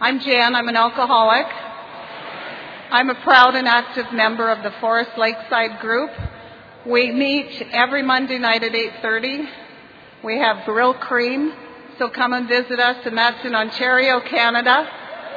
I'm Jan. I'm an alcoholic. I'm a proud and active member of the Forest Lakeside group. We meet every Monday night at 8:30. We have grill cream, so come and visit us, and that's in Ontario, Canada.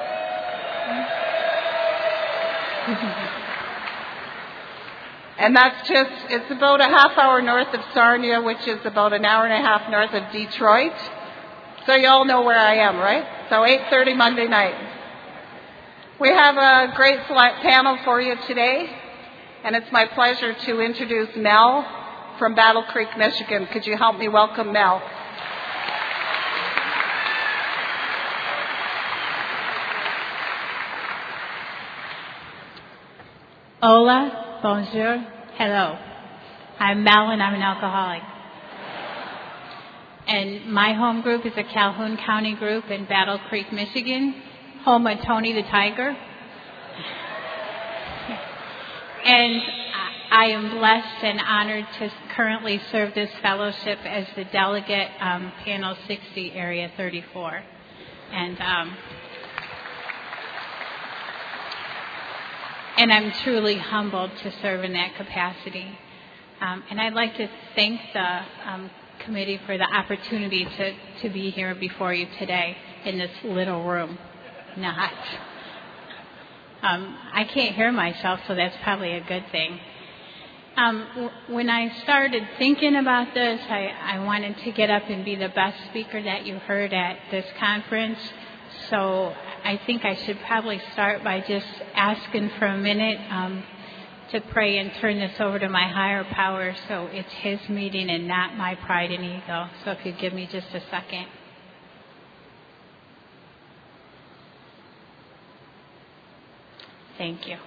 And it's about a half hour north of Sarnia, which is about an hour and a half north of Detroit. So you all know where I am, right? So 8:30 Monday night. We have a great select panel for you today, and it's my pleasure to introduce Mel from Battle Creek, Michigan. Could you help me welcome Mel? Hola, bonjour, hello. I'm Mel and I'm an alcoholic. And my home group is a Calhoun County group in Battle Creek, Michigan, home of Tony the Tiger. And I am blessed and honored to currently serve this fellowship as the delegate, Panel 60, Area 34. And I'm truly humbled to serve in that capacity. And I'd like to thank the committee for the opportunity to be here before you today in this little room. Not. I can't hear myself, so that's probably a good thing. When I started thinking about this, I wanted to get up and be the best speaker that you heard at this conference. So I think I should probably start by just asking for a minute to pray and turn this over to my higher power, so it's his meeting and not my pride and ego. So if you give me just a second. Thank you.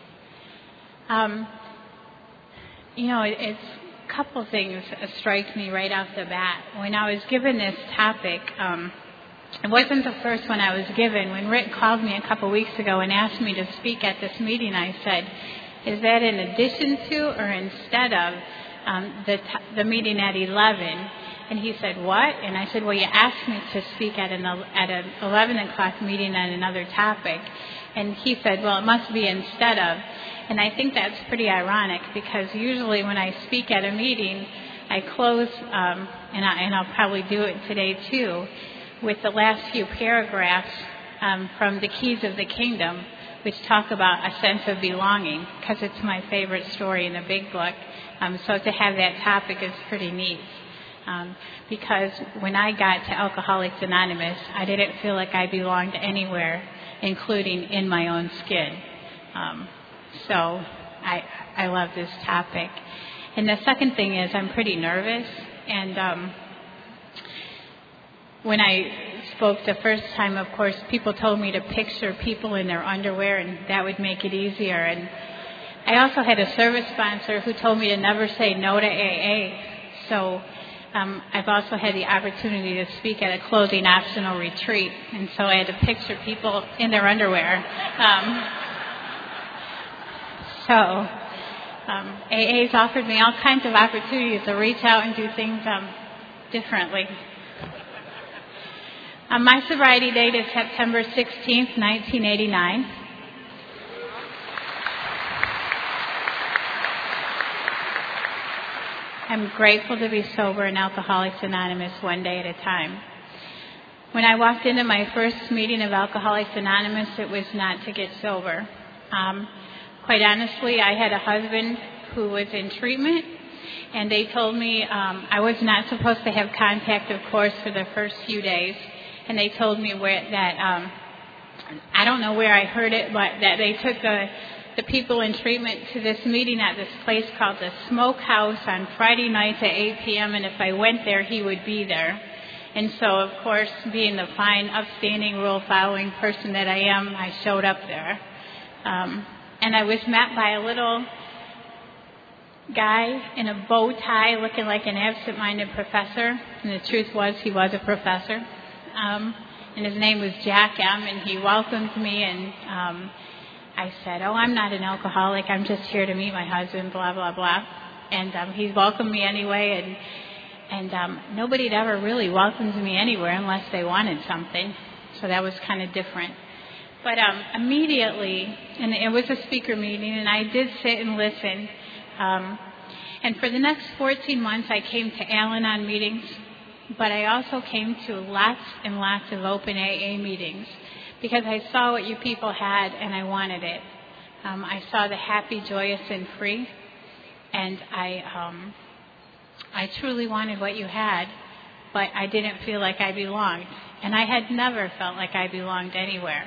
It's a couple things strike me right off the bat. When I was given this topic, it wasn't the first one I was given. When Rick called me a couple weeks ago and asked me to speak at this meeting, I said, is that in addition to or instead of the meeting at 11? And he said, what? And I said, well, you asked me to speak at an 11 o'clock meeting on another topic. And he said, well, it must be instead of. And I think that's pretty ironic, because usually when I speak at a meeting, I close, and I'll probably do it today too, with the last few paragraphs from the Keys of the Kingdom, which talk about a sense of belonging, because it's my favorite story in the big book. So to have that topic is pretty neat. Because when I got to Alcoholics Anonymous, I didn't feel like I belonged anywhere, including in my own skin. So I love this topic. And the second thing is I'm pretty nervous, and when I spoke the first time, of course, people told me to picture people in their underwear, and that would make it easier. And I also had a service sponsor who told me to never say no to AA. So I've also had the opportunity to speak at a clothing optional retreat, and so I had to picture people in their underwear. AA's offered me all kinds of opportunities to reach out and do things differently. My sobriety date is September 16th, 1989. I'm grateful to be sober in Alcoholics Anonymous one day at a time. When I walked into my first meeting of Alcoholics Anonymous, it was not to get sober. Quite honestly, I had a husband who was in treatment, and they told me I was not supposed to have contact, of course, for the first few days. And they told me that I don't know where I heard it, but that they took the people in treatment to this meeting at this place called the Smokehouse on Friday nights at 8 p.m., and if I went there, he would be there. And so, of course, being the fine, upstanding, rule-following person that I am, I showed up there. And I was met by a little guy in a bow tie looking like an absent-minded professor. And the truth was, he was a professor. And his name was Jack M., and he welcomed me, and I said, oh, I'm not an alcoholic, I'm just here to meet my husband, blah, blah, blah. And he welcomed me anyway, and nobody had ever really welcomed me anywhere unless they wanted something, so that was kind of different. But immediately, and it was a speaker meeting, and I did sit and listen. And for the next 14 months, I came to Al-Anon meetings, but I also came to lots and lots of open AA meetings because I saw what you people had, and I wanted it. I saw the happy, joyous, and free, and I truly wanted what you had, but I didn't feel like I belonged. And I had never felt like I belonged anywhere.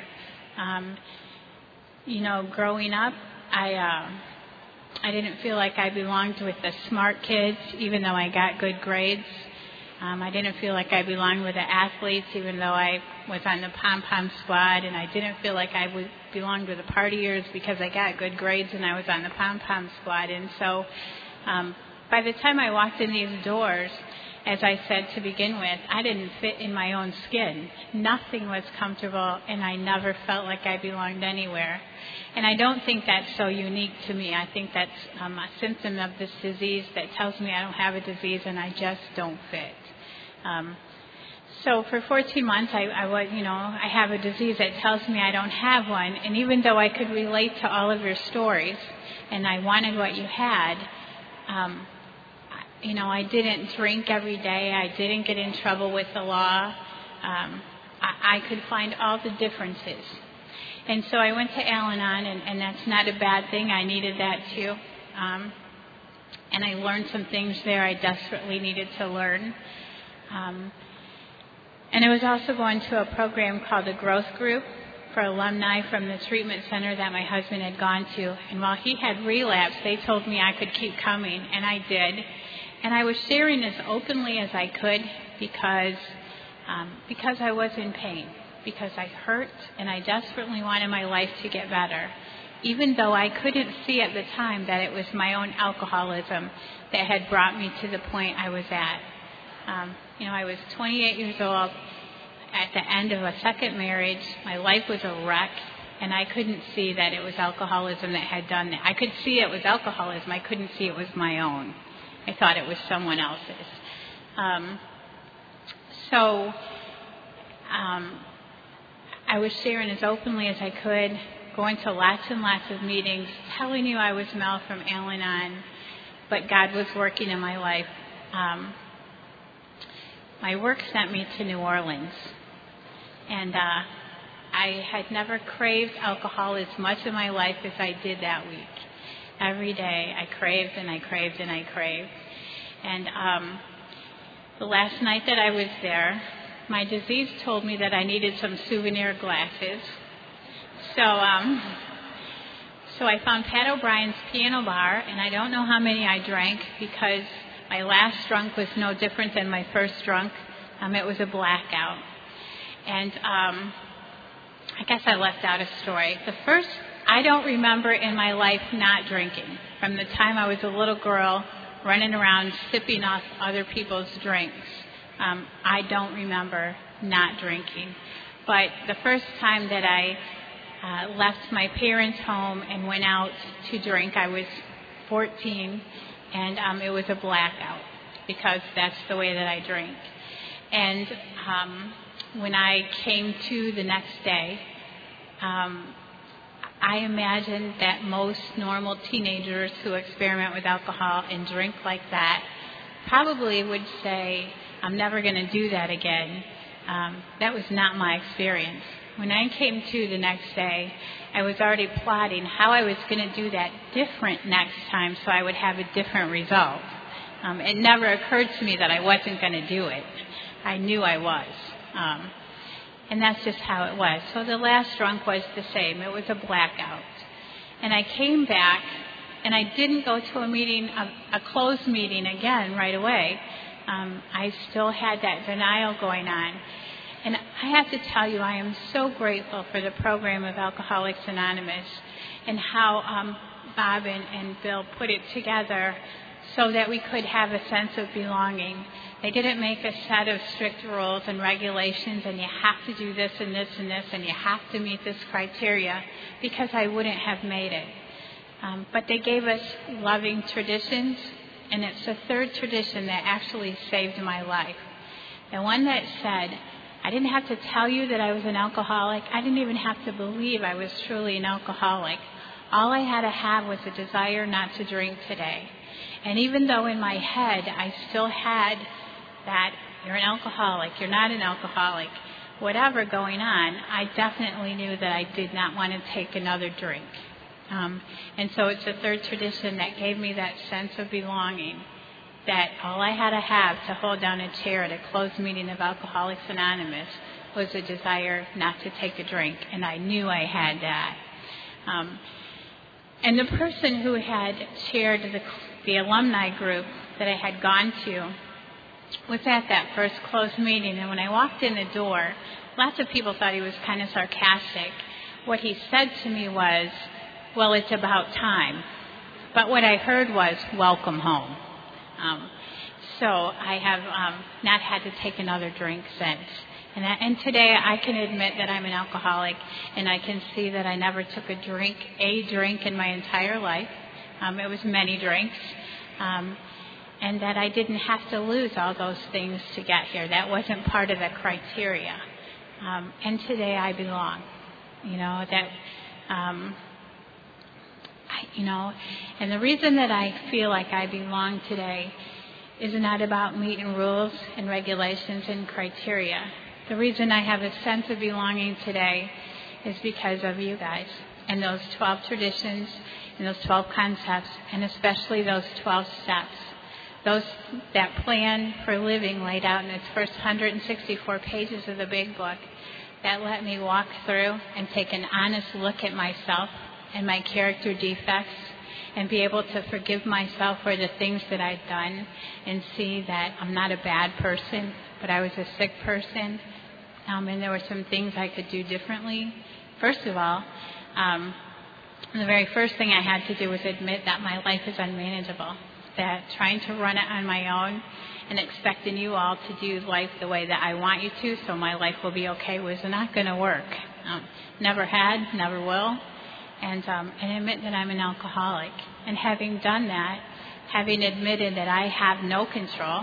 Growing up, I didn't feel like I belonged with the smart kids, even though I got good grades. I didn't feel like I belonged with the athletes, even though I was on the pom-pom squad. And I didn't feel like I belonged with the partiers because I got good grades and I was on the pom-pom squad. And so by the time I walked in these doors, as I said to begin with, I didn't fit in my own skin. Nothing was comfortable, and I never felt like I belonged anywhere. And I don't think that's so unique to me. I think that's a symptom of this disease that tells me I don't have a disease and I just don't fit. So for 14 months, I have a disease that tells me I don't have one. And even though I could relate to all of your stories, and I wanted what you had, I didn't drink every day. I didn't get in trouble with the law. I could find all the differences. And so I went to Al-Anon, and that's not a bad thing. I needed that too. And I learned some things there I desperately needed to learn. And I was also going to a program called the Growth Group for alumni from the treatment center that my husband had gone to. And while he had relapsed, they told me I could keep coming, and I did. And I was sharing as openly as I could because I was in pain, because I hurt, and I desperately wanted my life to get better, even though I couldn't see at the time that it was my own alcoholism that had brought me to the point I was at. I was 28 years old at the end of a second marriage. My life was a wreck, and I couldn't see that it was alcoholism that had done that. I could see it was alcoholism. I couldn't see it was my own. I thought it was someone else's. I was sharing as openly as I could, going to lots and lots of meetings, telling you I was Mel from Al-Anon, but God was working in my life. My work sent me to New Orleans, and I had never craved alcohol as much in my life as I did that week. Every day I craved and I craved and I craved. And the last night that I was there, my disease told me that I needed some souvenir glasses. So I found Pat O'Brien's Piano Bar, and I don't know how many I drank because my last drunk was no different than my first drunk. It was a blackout. And I guess I left out a story. I don't remember in my life not drinking. From the time I was a little girl running around sipping off other people's drinks, I don't remember not drinking. But the first time that I left my parents' home and went out to drink, I was 14, and it was a blackout because that's the way that I drink. And when I came to the next day, I imagine that most normal teenagers who experiment with alcohol and drink like that probably would say, I'm never going to do that again. That was not my experience. When I came to the next day, I was already plotting how I was going to do that different next time so I would have a different result. It never occurred to me that I wasn't going to do it. I knew I was. And that's just how it was. So the last drunk was the same. It was a blackout. And I came back, and I didn't go to a closed meeting again right away. I still had that denial going on. And I have to tell you, I am so grateful for the program of Alcoholics Anonymous and how Bob and Bill put it together so that we could have a sense of belonging. They didn't make a set of strict rules and regulations, and you have to do this and this and this, and you have to meet this criteria, because I wouldn't have made it. But they gave us loving traditions, and it's the third tradition that actually saved my life. The one that said, I didn't have to tell you that I was an alcoholic. I didn't even have to believe I was truly an alcoholic. All I had to have was a desire not to drink today. And even though in my head I still had that, you're an alcoholic, you're not an alcoholic, whatever going on, I definitely knew that I did not want to take another drink. And so it's the third tradition that gave me that sense of belonging, that all I had to have to hold down a chair at a closed meeting of Alcoholics Anonymous was a desire not to take a drink, and I knew I had that. And the person who had chaired the alumni group that I had gone to was at that first closed meeting, and when I walked in the door, lots of people thought he was kind of sarcastic. What he said to me was, well, it's about time. But what I heard was, welcome home. So I have not had to take another drink since. And today I can admit that I'm an alcoholic, and I can see that I never took a drink in my entire life. It was many drinks. And that I didn't have to lose all those things to get here. That wasn't part of the criteria. And today I belong. And the reason that I feel like I belong today is not about meeting rules and regulations and criteria. The reason I have a sense of belonging today is because of you guys and those 12 traditions and those 12 concepts, and especially those 12 steps. That plan for living laid out in its first 164 pages of the big book that let me walk through and take an honest look at myself and my character defects and be able to forgive myself for the things that I'd done and see that I'm not a bad person, but I was a sick person, and there were some things I could do differently. First of all, the very first thing I had to do was admit that my life is unmanageable, that trying to run it on my own and expecting you all to do life the way that I want you to so my life will be okay was not going to work. Never had, never will. And admit that I'm an alcoholic. And having done that, having admitted that I have no control,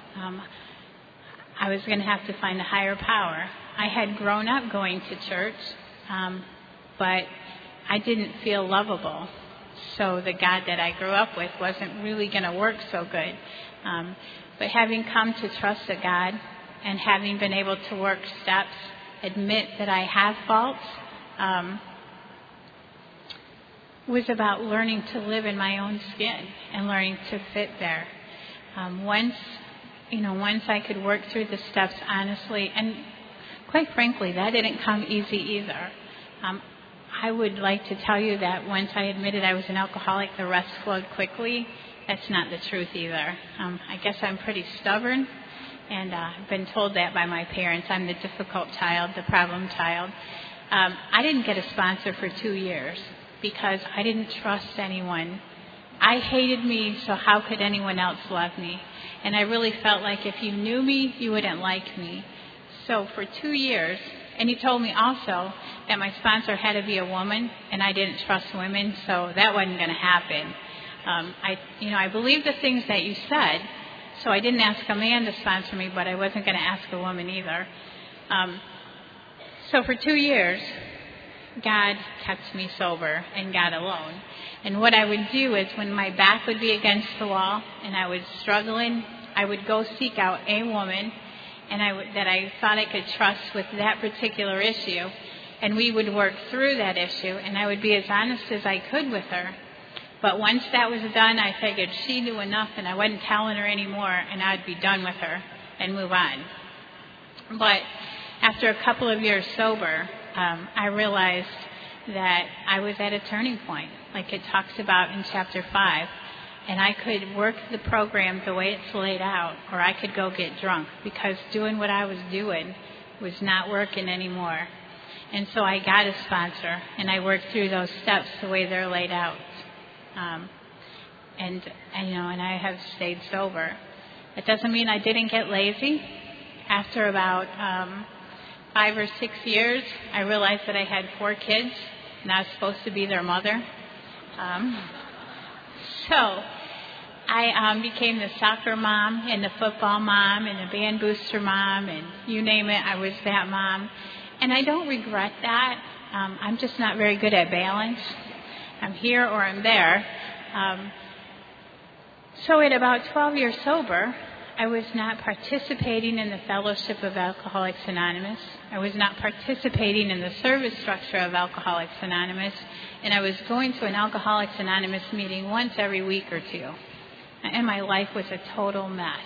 I was going to have to find a higher power. I had grown up going to church, but I didn't feel lovable. So the God that I grew up with wasn't really going to work so good. But having come to trust a God and having been able to work steps, admit that I have faults, was about learning to live in my own skin and learning to fit there. Once I could work through the steps honestly, and quite frankly, that didn't come easy either. I would like to tell you that once I admitted I was an alcoholic, the rest flowed quickly. That's not the truth either. I guess I'm pretty stubborn, and I've been told that by my parents. I'm the difficult child, the problem child. I didn't get a sponsor for 2 years because I didn't trust anyone. I hated me, so how could anyone else love me? And I really felt like if you knew me, you wouldn't like me. So for 2 years, and he told me also that my sponsor had to be a woman, and I didn't trust women, so that wasn't going to happen. I believed the things that you said, so I didn't ask a man to sponsor me, but I wasn't going to ask a woman either. So for 2 years, God kept me sober and God alone. And what I would do is when my back would be against the wall and I was struggling, I would go seek out a woman that I thought I could trust with that particular issue, and we would work through that issue, and I would be as honest as I could with her. But once that was done, I figured she knew enough and I wasn't telling her anymore, and I'd be done with her and move on. But after a couple of years sober, I realized that I was at a turning point, like it talks about in chapter 5. And I could work the program the way it's laid out, or I could go get drunk, because doing what I was doing was not working anymore. And so I got a sponsor, and I worked through those steps the way they're laid out. And I have stayed sober. It doesn't mean I didn't get lazy. After about 5 or 6 years, I realized that I had 4 kids, and I was supposed to be their mother. So I became the soccer mom and the football mom and the band booster mom and you name it, I was that mom. And I don't regret that. I'm just not very good at balance. I'm here or I'm there. So at about 12 years sober, I was not participating in the fellowship of Alcoholics Anonymous. I was not participating in the service structure of Alcoholics Anonymous. And I was going to an Alcoholics Anonymous meeting once every week or two. And my life was a total mess.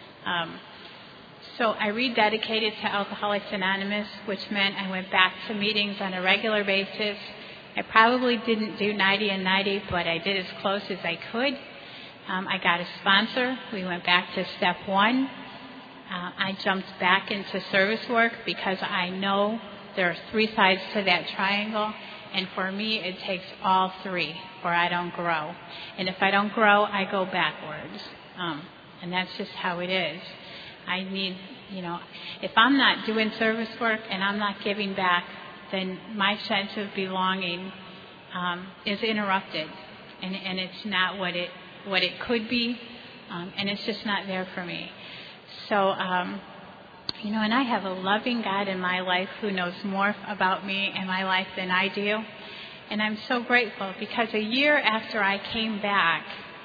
So I rededicated to Alcoholics Anonymous, which meant I went back to meetings on a regular basis. I probably didn't do 90 and 90, but I did as close as I could. I got a sponsor. We went back to step 1. I jumped back into service work because I know there are 3 sides to that triangle. And for me, it takes all 3 or I don't grow. And if I don't grow, I go backwards. And that's just how it is. I need, if I'm not doing service work and I'm not giving back, then my sense of belonging is interrupted. And it's not what it could be. And it's just not there for me. So, and I have a loving God in my life who knows more about me and my life than I do. And I'm so grateful because a year after I came back,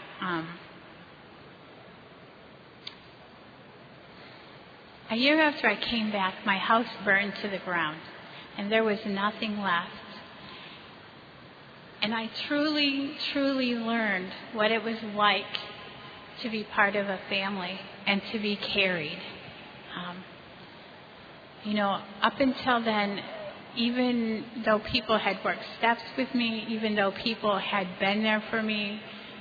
my house burned to the ground and there was nothing left. And I truly, truly learned what it was like to be part of a family and to be carried. Up until then, even though people had worked steps with me, even though people had been there for me,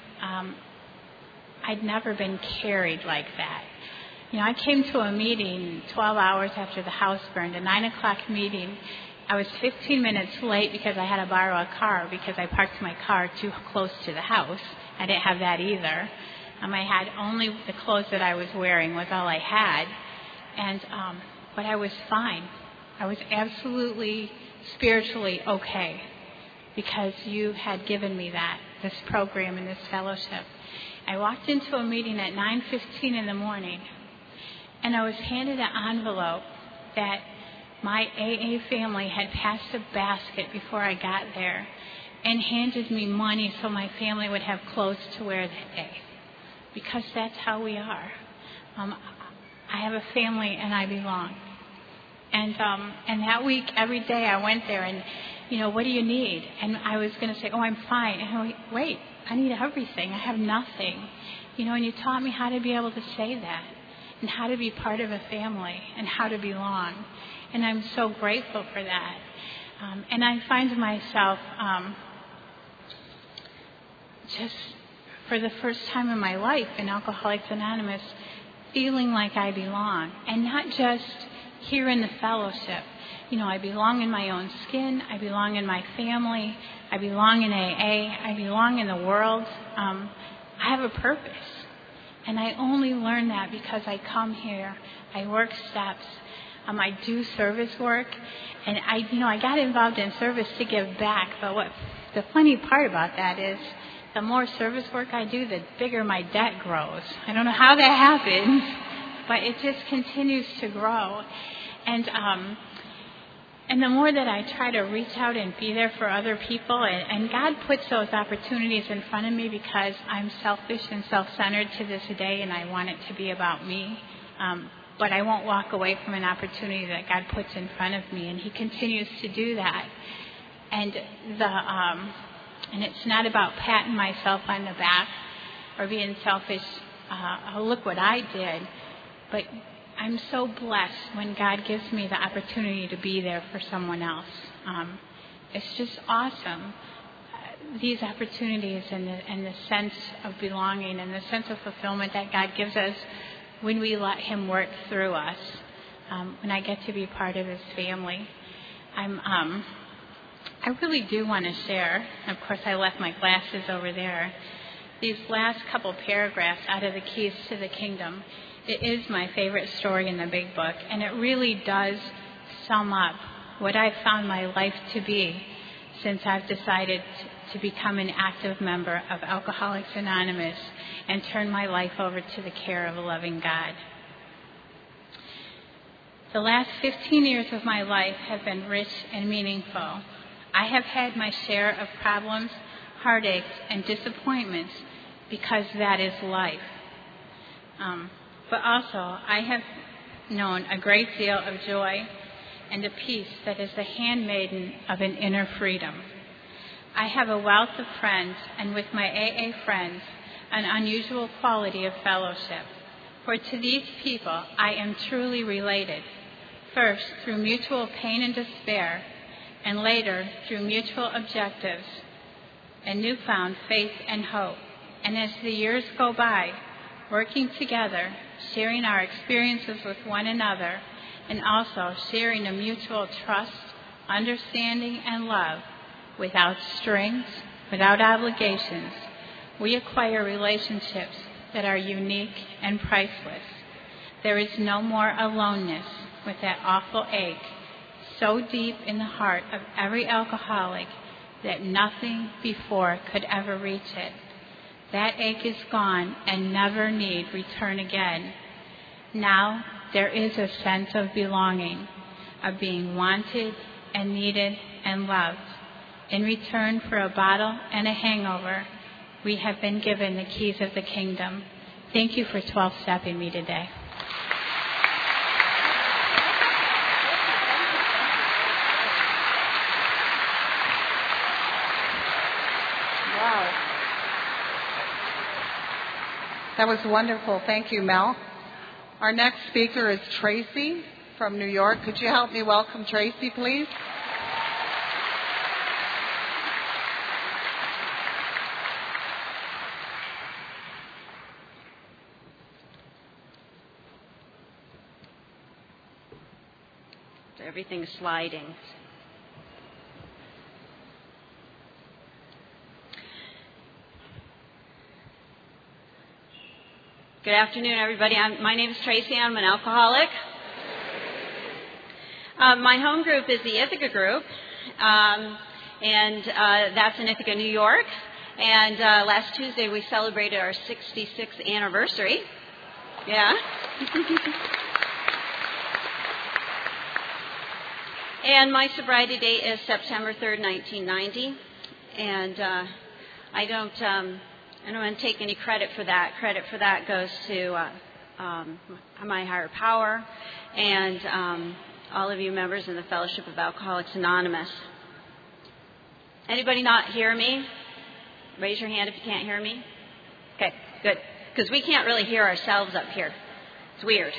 I'd never been carried like that. I came to a meeting 12 hours after the house burned, a 9 o'clock meeting. I was 15 minutes late because I had to borrow a car because I parked my car too close to the house. I didn't have that either. I had only the clothes that I was wearing was all I had. But I was fine. I was absolutely spiritually okay because you had given me this program and this fellowship. I walked into a meeting at 9:15 in the morning, and I was handed an envelope that my AA family had passed a basket before I got there and handed me money so my family would have clothes to wear that day because that's how we are. I have a family and I belong. And that week, every day I went there and, what do you need? And I was going to say, I'm fine. And I wait, I need everything. I have nothing. And you taught me how to be able to say that and how to be part of a family and how to belong. And I'm so grateful for that. And I find myself just for the first time in my life in Alcoholics Anonymous feeling like I belong. And not just here in the fellowship. I belong in my own skin. I belong in my family. I belong in AA. I belong in the world. I have a purpose. And I only learn that because I come here. I work steps. I do service work. And I got involved in service to give back. But what the funny part about that is the more service work I do, the bigger my debt grows. I don't know how that happens, but it just continues to grow. And the more that I try to reach out and be there for other people, and God puts those opportunities in front of me because I'm selfish and self-centered to this day, and I want it to be about me. But I won't walk away from an opportunity that God puts in front of me, and He continues to do that. And it's not about patting myself on the back or being selfish. Look what I did, but I'm so blessed when God gives me the opportunity to be there for someone else. It's just awesome. These opportunities and the sense of belonging and the sense of fulfillment that God gives us when we let Him work through us. When I get to be part of His family, I really do want to share. Of course, I left my glasses over there. These last couple paragraphs out of the Keys to the Kingdom. It is my favorite story in the big book, and it really does sum up what I've found my life to be since I've decided to become an active member of Alcoholics Anonymous and turn my life over to the care of a loving God. The last 15 years of my life have been rich and meaningful. I have had my share of problems, heartaches, and disappointments because that is life. But also, I have known a great deal of joy and a peace that is the handmaiden of an inner freedom. I have a wealth of friends, and with my AA friends, an unusual quality of fellowship. For to these people, I am truly related, first through mutual pain and despair, and later through mutual objectives and newfound faith and hope. And as the years go by, working together, sharing our experiences with one another, and also sharing a mutual trust, understanding, and love without strings, without obligations, we acquire relationships that are unique and priceless. There is no more aloneness with that awful ache so deep in the heart of every alcoholic that nothing before could ever reach it. That ache is gone and never need return again. Now there is a sense of belonging, of being wanted and needed and loved. In return for a bottle and a hangover, we have been given the keys of the kingdom. Thank you for 12-stepping me today. Wow. That was wonderful. Thank you, Mel. Our next speaker is Tracy from New York. Could you help me welcome Tracy, please? Everything's sliding. Good afternoon, everybody. My name is Tracy. I'm an alcoholic. My home group is the Ithaca group, and that's in Ithaca, New York. And last Tuesday we celebrated our 66th anniversary. Yeah. And my sobriety date is September 3rd, 1990. And I don't want to take any credit for that. Credit for that goes to my higher power and all of you members in the Fellowship of Alcoholics Anonymous. Anybody not hear me? Raise your hand if you can't hear me. Okay, good. Because we can't really hear ourselves up here. It's weird.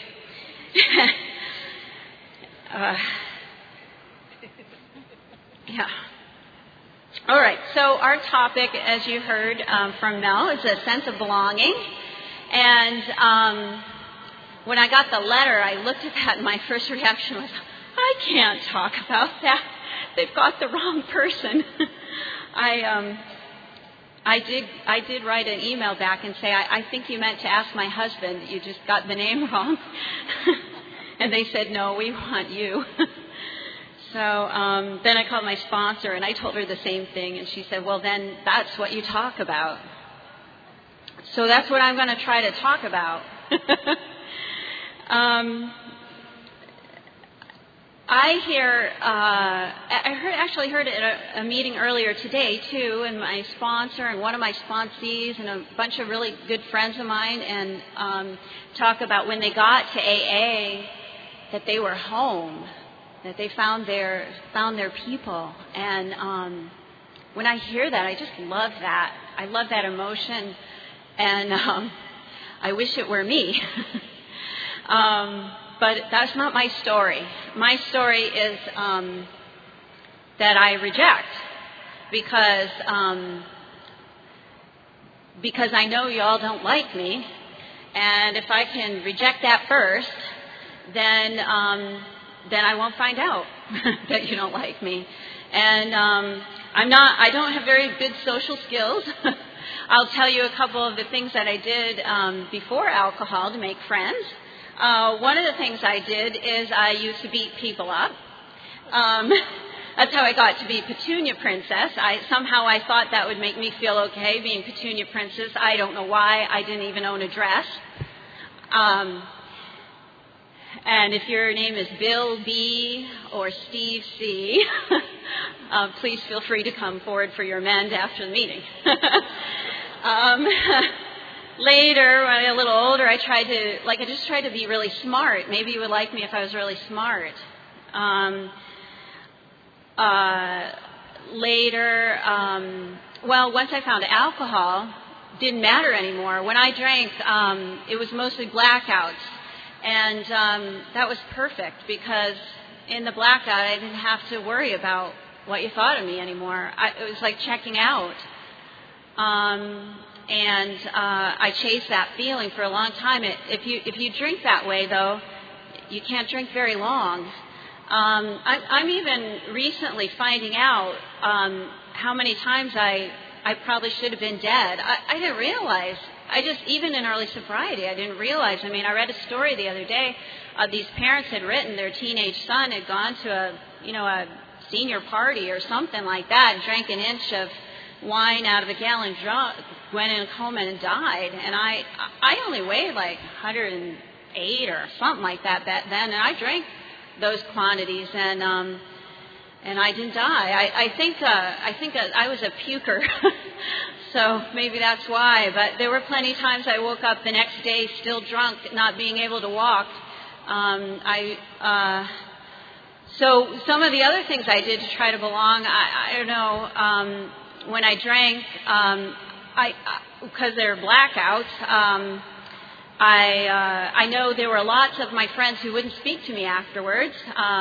Yeah. All right. So our topic, as you heard from Mel, is a sense of belonging. And when I got the letter, I looked at that, and my first reaction was, I can't talk about that. They've got the wrong person. I did write an email back and say, I think you meant to ask my husband. You just got the name wrong. And they said, no, we want you. So then I called my sponsor, and I told her the same thing, and she said, well, then that's what you talk about. So that's what I'm going to try to talk about. I actually heard it at a meeting earlier today, too, and my sponsor and one of my sponsees and a bunch of really good friends of mine, and talk about when they got to AA that they were home, that they found their people. And when I hear that, I just love that. I love that emotion, and I wish it were me. But that's not my story. My story is that I reject because I know y'all don't like me, and if I can reject that first, then I won't find out that you don't like me. And I don't have very good social skills. I'll tell you a couple of the things that I did before alcohol to make friends. One of the things I did is I used to beat people up. That's how I got to be Petunia Princess. Somehow I thought that would make me feel okay, being Petunia Princess. I don't know why. I didn't even own a dress. And if your name is Bill B. or Steve C., please feel free to come forward for your amend after the meeting. Later, when I got a little older, I just tried to be really smart. Maybe you would like me if I was really smart. Later, once I found alcohol, didn't matter anymore. When I drank, it was mostly blackouts. And that was perfect because in the blackout, I didn't have to worry about what you thought of me anymore. It was like checking out. And I chased that feeling for a long time. If you drink that way, though, you can't drink very long. I'm even recently finding out how many times I probably should have been dead. I didn't realize. Even in early sobriety, I didn't realize. I mean, I read a story the other day. These parents had written their teenage son had gone to a senior party or something like that and drank an inch of wine out of a gallon jug, went in a coma and died. And I only weighed like 108 or something like that back then, and I drank those quantities, and I didn't die. I think I was a puker, so maybe that's why. But there were plenty of times I woke up the next day still drunk, not being able to walk. So some of the other things I did to try to belong, I don't know. When I drank, because there were blackouts, I know there were lots of my friends who wouldn't speak to me afterwards.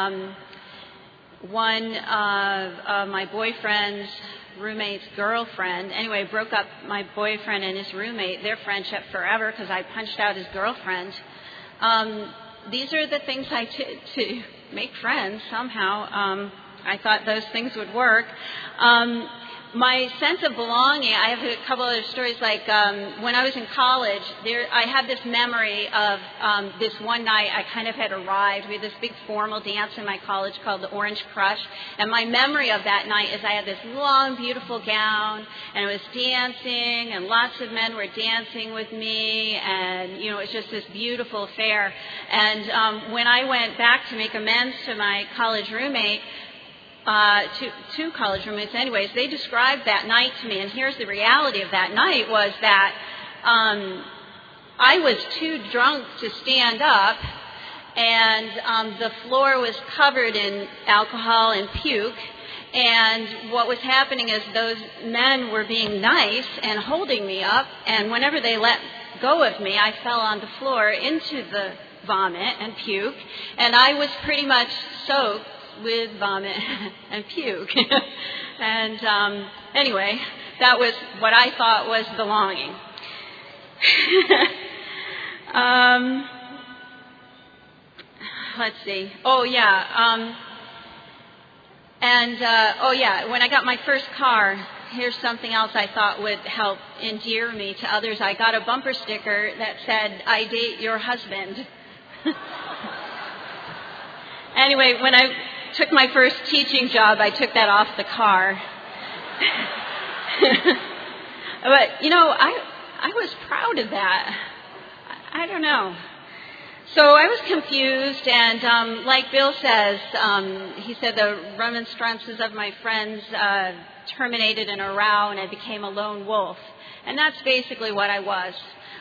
One of my boyfriend's roommate's girlfriend, anyway, broke up my boyfriend and his roommate, their friendship forever because I punched out his girlfriend. These are the things I did to make friends somehow. I thought those things would work. My sense of belonging, I have a couple other stories, like when I was in college, I have this memory of this one night I kind of had arrived. We had this big formal dance in my college called the Orange Crush, and my memory of that night is I had this long, beautiful gown, and I was dancing, and lots of men were dancing with me, and, it was just this beautiful affair. And when I went back to make amends to my college roommate, two college roommates anyways, they described that night to me, and here's the reality of that night was that I was too drunk to stand up, and the floor was covered in alcohol and puke, and what was happening is those men were being nice and holding me up, and whenever they let go of me, I fell on the floor into the vomit and puke, and I was pretty much soaked with vomit and puke. And anyway, that was what I thought was belonging. Let's see. When I got my first car, here's something else I thought would help endear me to others. I got a bumper sticker that said, "I date your husband." Anyway, when I took my first teaching job, I took that off the car. But, I was proud of that. I don't know. So I was confused, and like Bill says, he said the remonstrances of my friends terminated in a row, and I became a lone wolf. And that's basically what I was.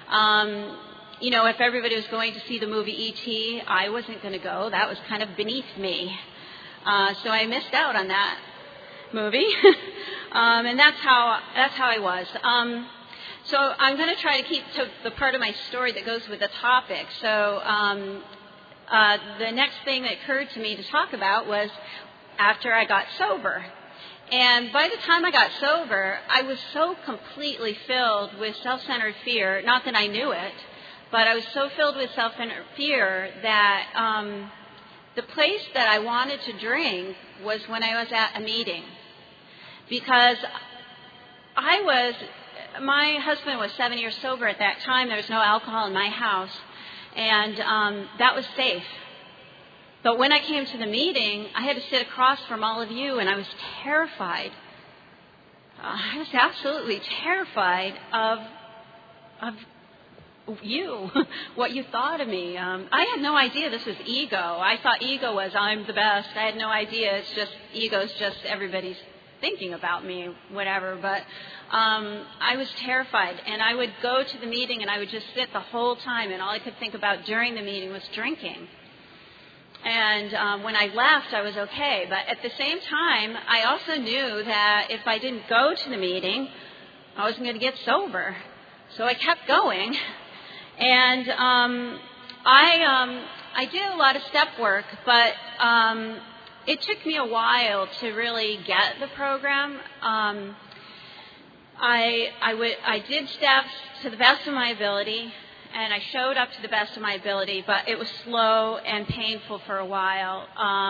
If everybody was going to see the movie E.T., I wasn't going to go. That was kind of beneath me. So I missed out on that movie. And that's how I was. So I'm going to try to keep to the part of my story that goes with the topic. So the next thing that occurred to me to talk about was after I got sober. And by the time I got sober, I was so completely filled with self-centered fear, not that I knew it, but I was so filled with self-centered fear that the place that I wanted to drink was when I was at a meeting. Because my husband was 7 years sober at that time. There was no alcohol in my house. And that was safe. But when I came to the meeting, I had to sit across from all of you, and I was terrified. I was absolutely terrified of you, what you thought of me. I had no idea this was ego. I thought ego was I'm the best. I had no idea. It's just ego's just everybody's thinking about me, whatever. But I was terrified, and I would go to the meeting and I would just sit the whole time, and all I could think about during the meeting was drinking. And when I left, I was okay. But at the same time, I also knew that if I didn't go to the meeting, I wasn't going to get sober. So I kept going. And I did a lot of step work, but it took me a while to really get the program. I did steps to the best of my ability, and I showed up to the best of my ability, but it was slow and painful for a while.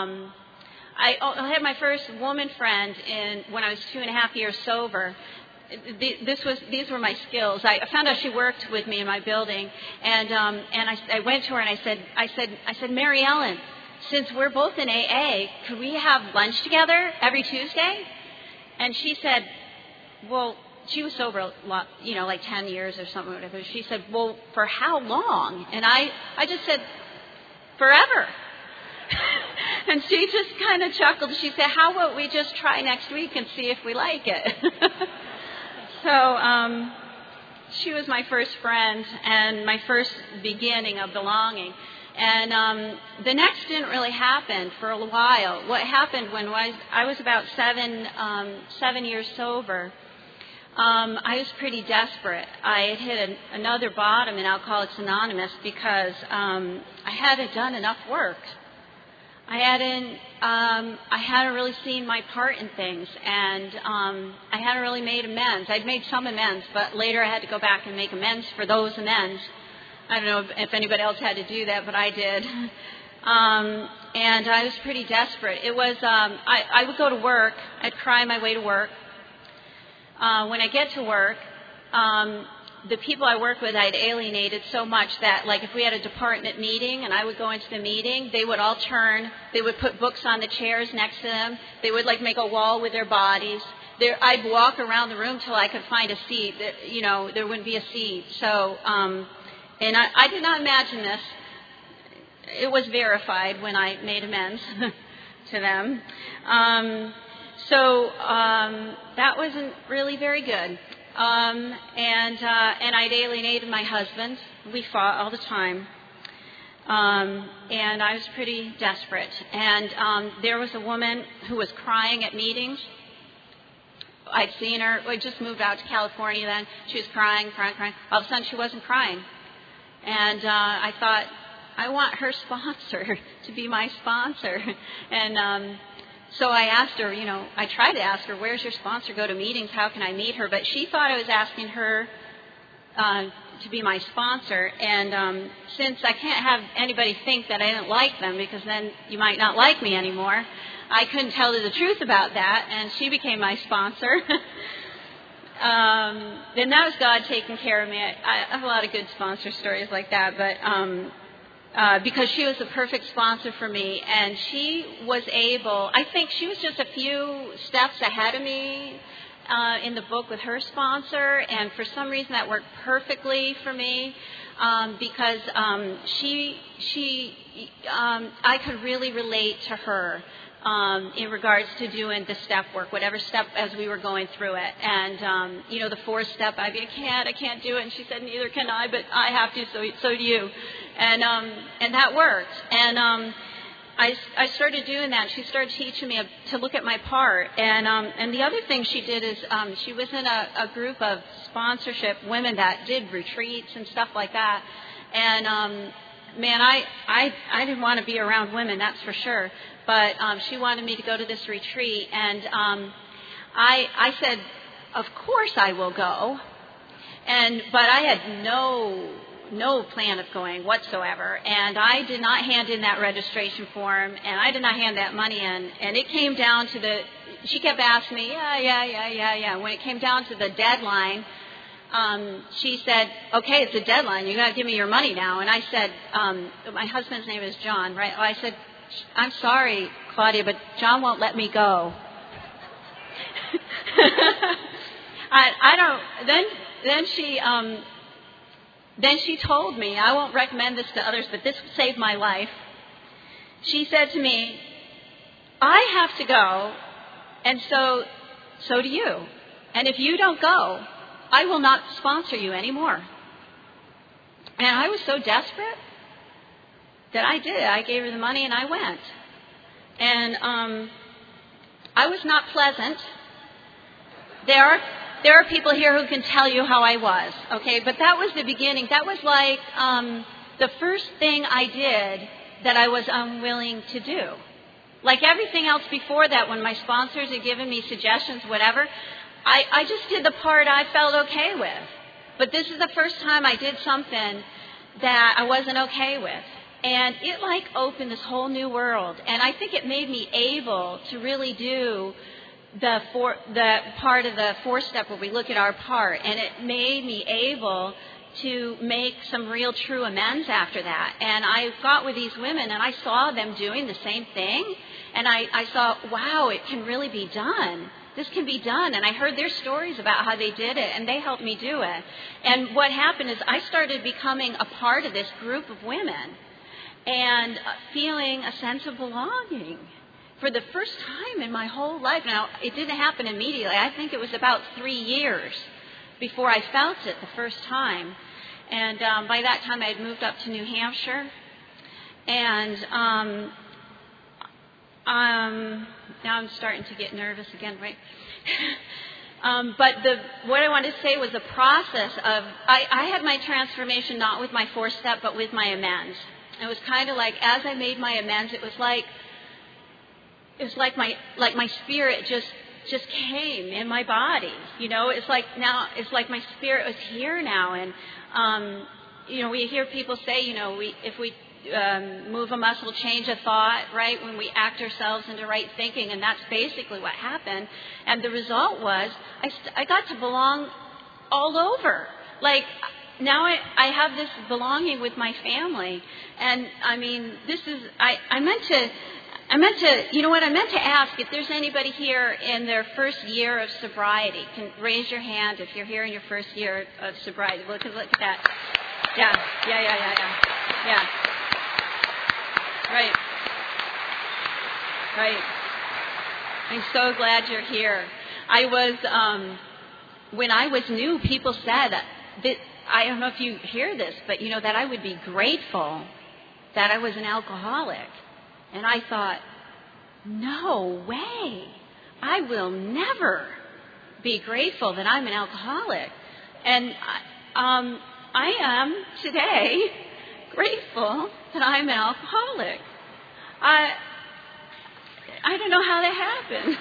I had my first woman friend when I was 2.5 years sober. These were my skills. I found out she worked with me in my building, and I went to her and I said, Mary Ellen, since we're both in AA, could we have lunch together every Tuesday? And she said, well, she was sober, like 10 years or something. Whatever. She said, well, for how long? And I just said, forever. And she just kind of chuckled. She said, how about we just try next week and see if we like it? So she was my first friend and my first beginning of belonging. And the next didn't really happen for a while. What happened when I was about 7 years sober, I was pretty desperate. I had hit another bottom in Alcoholics Anonymous because I hadn't done enough work. I hadn't really seen my part in things, and I hadn't really made amends. I'd made some amends, but later I had to go back and make amends for those amends. I don't know if anybody else had to do that, but I did. And I was pretty desperate. It was I would go to work. I'd cry my way to work. When I get to work, the people I work with I'd alienated so much that, like, if we had a department meeting and I would go into the meeting, they would all turn. They would put books on the chairs next to them. They would, like, make a wall with their bodies. I'd walk around the room till I could find a seat. There wouldn't be a seat. So, and I did not imagine this. It was verified when I made amends to them. So that wasn't really very good. And I'd alienated my husband. We fought all the time. And I was pretty desperate. And there was a woman who was crying at meetings. I'd seen her. I just moved out to California then. She was crying. All of a sudden, she wasn't crying. And I thought, I want her sponsor to be my sponsor. And so I asked her, I tried to ask her, where's your sponsor? Go to meetings. How can I meet her? But she thought I was asking her to be my sponsor. And since I can't have anybody think that I didn't like them, because then you might not like me anymore, I couldn't tell her the truth about that. And she became my sponsor. And that was God taking care of me. I have a lot of good sponsor stories like that. But because she was the perfect sponsor for me, and she was able, I think she was just a few steps ahead of me in the book with her sponsor, and for some reason that worked perfectly for me because I could really relate to her in regards to doing the step work, whatever step as we were going through it. And, the fourth step, I can't do it. And she said, neither can I, but I have to, so do you. And that worked. And I started doing that. She started teaching me to look at my part. And the other thing she did is she was in a group of sponsorship women that did retreats and stuff like that. And man, I didn't want to be around women, that's for sure. But she wanted me to go to this retreat, and I said, of course I will go. But I had no plan of going whatsoever, and I did not hand in that registration form, and I did not hand that money in. And it came down to she kept asking me, yeah. When it came down to the deadline, she said, okay, it's a deadline. You got to give me your money now. And I said, my husband's name is John, right? I said, I'm sorry, Claudia, but John won't let me go. I don't. Then she told me, I won't recommend this to others, but this saved my life. She said to me, I have to go, and so do you. And if you don't go, I will not sponsor you anymore. And I was so desperate that I did. I gave her the money and I went. And I was not pleasant. There are people here who can tell you how I was, okay? But that was the beginning. That was like the first thing I did that I was unwilling to do. Like everything else before that, when my sponsors had given me suggestions, whatever, I just did the part I felt okay with. But this is the first time I did something that I wasn't okay with. And it like opened this whole new world. And I think it made me able to really do the part of the 4-step where we look at our part. And it made me able to make some real true amends after that. And I got with these women and I saw them doing the same thing. And I saw, wow, it can really be done. This can be done. And I heard their stories about how they did it, and they helped me do it. And what happened is I started becoming a part of this group of women and feeling a sense of belonging for the first time in my whole life. Now, it didn't happen immediately. I think it was about 3 years before I felt it the first time. And by that time, I had moved up to New Hampshire. And now I'm starting to get nervous again, right? But what I wanted to say was the process of, I had my transformation not with my 4-step, but with my amends. It was kind of like, as I made my amends, it was like my spirit just came in my body. You know, it's like my spirit was here now. And, we hear people say, if we move a muscle, change a thought, right? When we act ourselves into right thinking, and that's basically what happened. And the result was I got to belong all over. Like now I have this belonging with my family, and I mean I meant to. I meant to ask if there's anybody here in their first year of sobriety. Can raise your hand if you're here in your first year of sobriety. Look at that. Yeah. Right. I'm so glad you're here. When I was new, people said that, I don't know if you hear this, but that I would be grateful that I was an alcoholic. And I thought, no way. I will never be grateful that I'm an alcoholic. And I am today grateful that I'm an alcoholic. I don't know how that happened.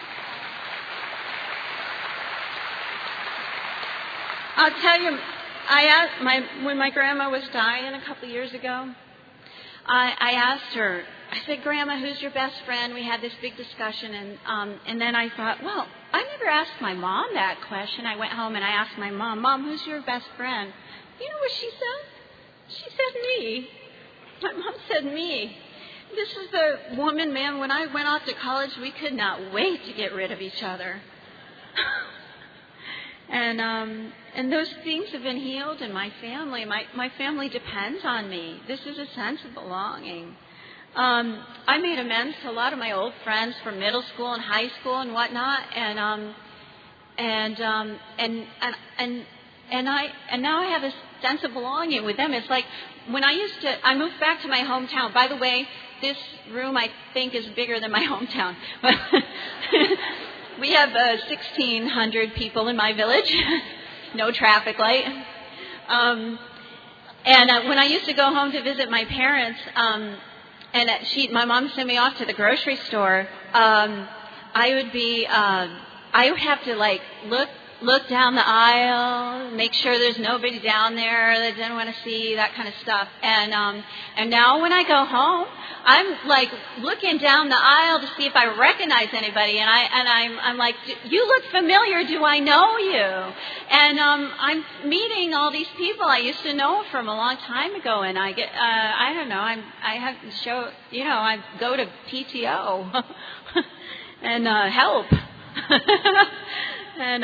I'll tell you, when my grandma was dying a couple of years ago, I asked her, I said, Grandma, who's your best friend? We had this big discussion, and then I thought, well, I never asked my mom that question. I went home and I asked my mom, who's your best friend? You know what she said? She said me. My mom said me. This is the woman, man, when I went off to college, we could not wait to get rid of each other. And those things have been healed in my family. My family depends on me. This is a sense of belonging. I made amends to a lot of my old friends from middle school and high school and whatnot, and now I have a sense of belonging with them. It's like when I moved back to my hometown. By the way, this room I think is bigger than my hometown, but we have 1,600 people in my village. No traffic light. And when I used to go home to visit my parents, my mom sent me off to the grocery store. I would have to look look down the aisle, make sure there's nobody down there that didn't want to see, that kind of stuff. And now when I go home, I'm like looking down the aisle to see if I recognize anybody, and I'm like, you look familiar. Do I know you? And I'm meeting all these people I used to know from a long time ago, and I get I don't know, I have to show, I go to PTO and help. And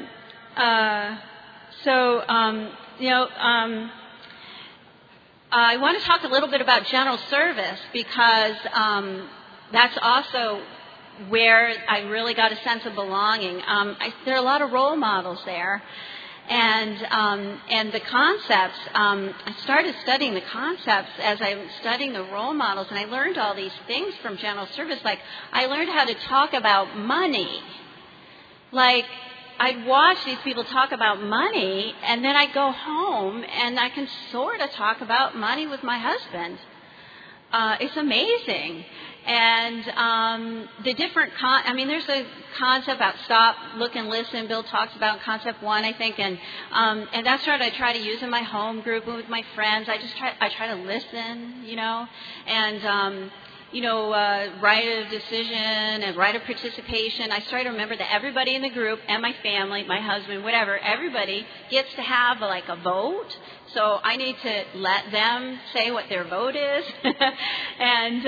I want to talk a little bit about general service, because that's also where I really got a sense of belonging. There are a lot of role models there, and the concepts. I started studying the concepts as I was studying the role models, and I learned all these things from general service. Like, I learned how to talk about money. Like, I'd watch these people talk about money, and then I'd go home, and I can sort of talk about money with my husband. It's amazing. And the different there's a concept about stop, look, and listen. Bill talks about concept 1, I think, and that's what I try to use in my home group and with my friends. I try to listen, and right of decision and right of participation. I try to remember that everybody in the group and my family, my husband, whatever, everybody gets to have like a vote. So I need to let them say what their vote is, and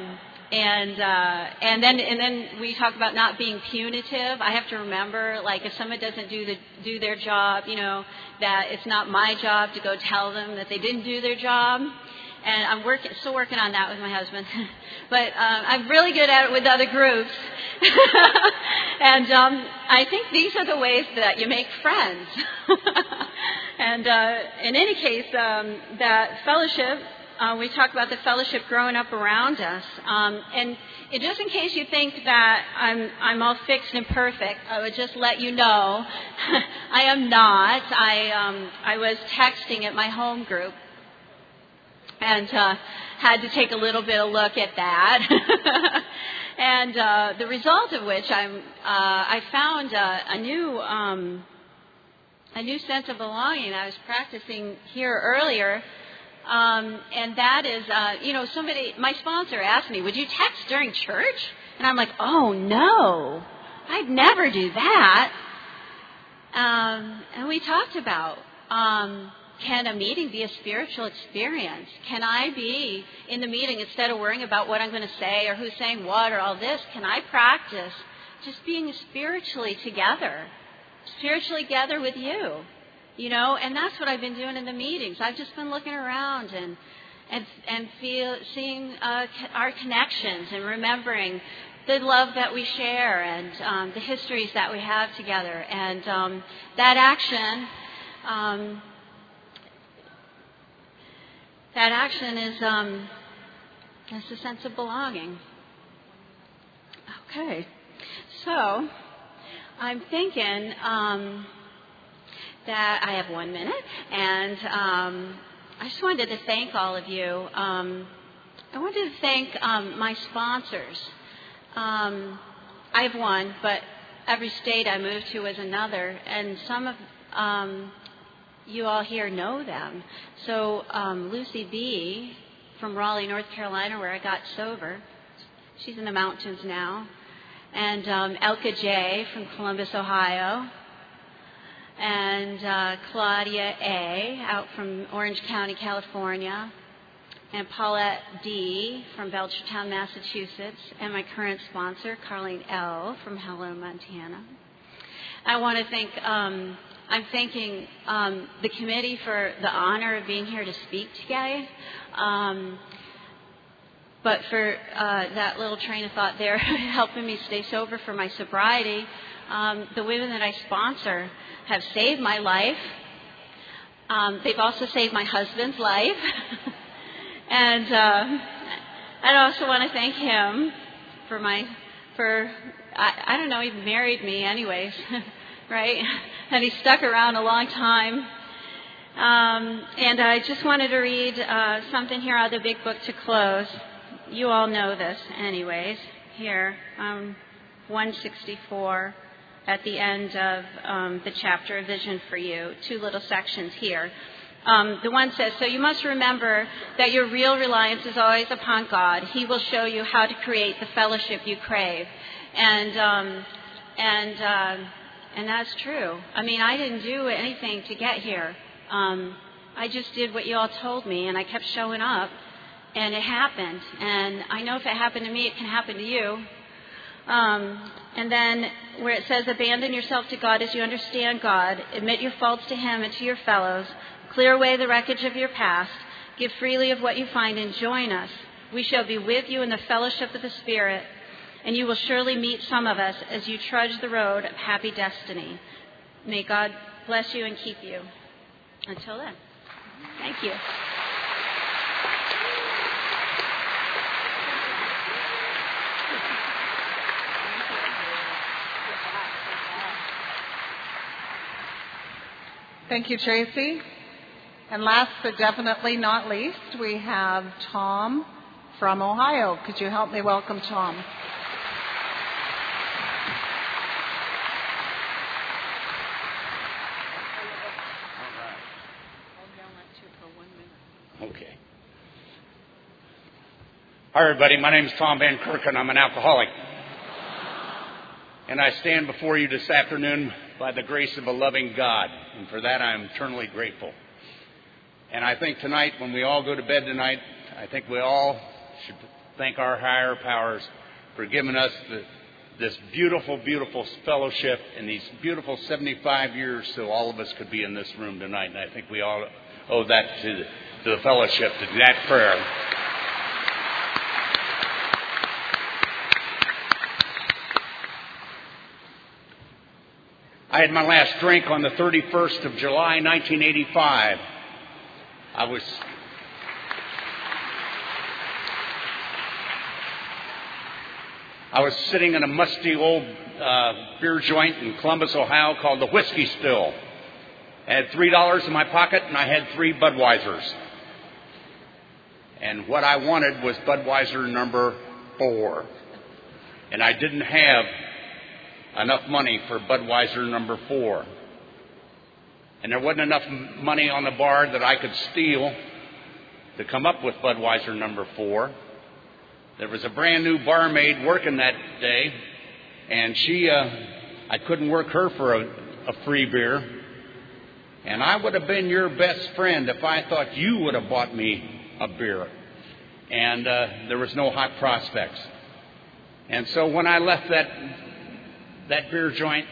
then we talk about not being punitive. I have to remember, like, if someone doesn't do their job, that it's not my job to go tell them that they didn't do their job. And I'm still working on that with my husband. But I'm really good at it with other groups. And I think these are the ways that you make friends. And in any case, that fellowship, we talk about the fellowship growing up around us. And just in case you think that I'm all fixed and perfect, I would just let you know I am not. I was texting at my home group, and had to take a little bit of look at that. And the result of which I found a new sense of belonging. I was practicing here earlier, and that is, my sponsor asked me, would you text during church? And I'm like, oh no, I'd never do that. And we talked about, can a meeting be a spiritual experience? Can I be in the meeting, instead of worrying about what I'm going to say or who's saying what or all this, can I practice just being spiritually together with you? And that's what I've been doing in the meetings. I've just been looking around and seeing our connections and remembering the love that we share and the histories that we have together. And that action is a sense of belonging. Okay, so I'm thinking that I have 1 minute, and I just wanted to thank all of you. I wanted to thank my sponsors. I have one, but every state I moved to is another, and some of you all here know them. So Lucy B. from Raleigh, North Carolina, where I got sober. She's in the mountains now. And Elka J. from Columbus, Ohio. And Claudia A. out from Orange County, California. And Paulette D. from Belchertown, Massachusetts. And my current sponsor, Carlene L. from Helena, Montana. I want to thank... I'm thanking the committee for the honor of being here to speak today. But for that little train of thought there, helping me stay sober for my sobriety. The women that I sponsor have saved my life. They've also saved my husband's life. And I also want to thank him for I don't know, he married me anyways. Right? And he stuck around a long time. And I just wanted to read something here out of the big book to close. You all know this anyways. Here, 164. at the end of the chapter, A Vision for You, 2 little sections here. The one says, so you must remember that your real reliance is always upon God. He will show you how to create the fellowship you crave. And that's true. I mean, I didn't do anything to get here. I just did what you all told me, and I kept showing up, and it happened. And I know if it happened to me, it can happen to you. And then where it says, abandon yourself to God as you understand God, admit your faults to Him and to your fellows, clear away the wreckage of your past, give freely of what you find, and join us. We shall be with you in the fellowship of the Spirit, and you will surely meet some of us as you trudge the road of happy destiny. May God bless you and keep you. Until then, thank you. Thank you, Tracy. And last but definitely not least, we have Tom from Ohio. Could you help me welcome Tom? Okay. Hi, everybody. My name is Tom Van Kirken. I'm an alcoholic. And I stand before you this afternoon by the grace of a loving God. And for that, I am eternally grateful. And I think tonight, when we all go to bed tonight, I think we all should thank our higher powers for giving us this beautiful, beautiful fellowship and these beautiful 75 years so all of us could be in this room tonight. And I think we all owe that to the fellowship, to that prayer. I had my last drink on the 31st of July, 1985. I was sitting in a musty old beer joint in Columbus, Ohio called the Whiskey Still. I had $3 in my pocket and I had 3 Budweisers. And what I wanted was Budweiser number 4. And I didn't have enough money for Budweiser number 4. And there wasn't enough money on the bar that I could steal to come up with Budweiser number 4. There was a brand new barmaid working that day, and I couldn't work her for a free beer. And I would have been your best friend if I thought you would have bought me a beer. And there was no hot prospects. And so when I left that beer joint,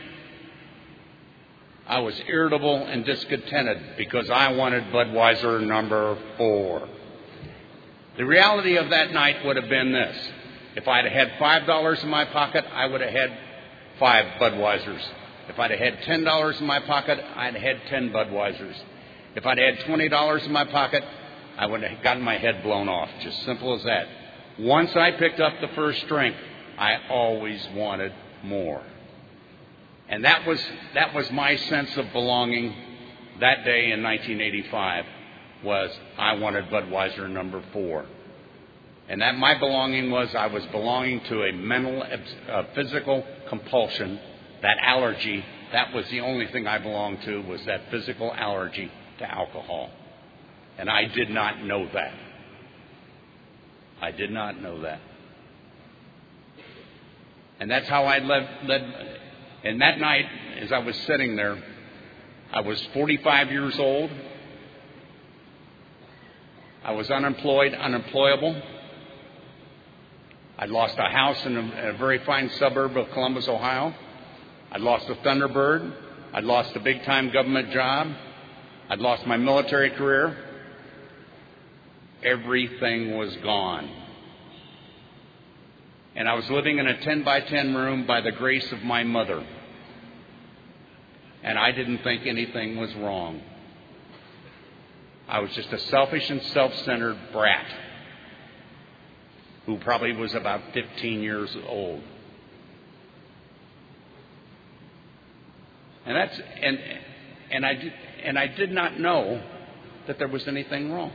I was irritable and discontented because I wanted Budweiser number 4. The reality of that night would have been this. If I'd had $5 in my pocket, I would have had 5 Budweisers. If I'd have had $10 in my pocket, I'd have had 10 Budweisers. If I'd had $20 in my pocket, I would have gotten my head blown off. Just simple as that. Once I picked up the first drink, I always wanted more. And that was my sense of belonging that day in 1985, was I wanted Budweiser number 4. And that my belonging was I was belonging to a mental, physical compulsion, that allergy. That was the only thing I belonged to, was that physical allergy to alcohol. And I did not know that. I did not know that. And that's how I led. And that night, as I was sitting there, I was 45 years old. I was unemployed, unemployable. I'd lost a house in a very fine suburb of Columbus, Ohio. I'd lost a Thunderbird. I'd lost a big-time government job. I'd lost my military career. Everything was gone. And I was living in a 10-by-10 room by the grace of my mother. And I didn't think anything was wrong. I was just a selfish and self-centered brat who probably was about 15 years old. And I did not know that there was anything wrong.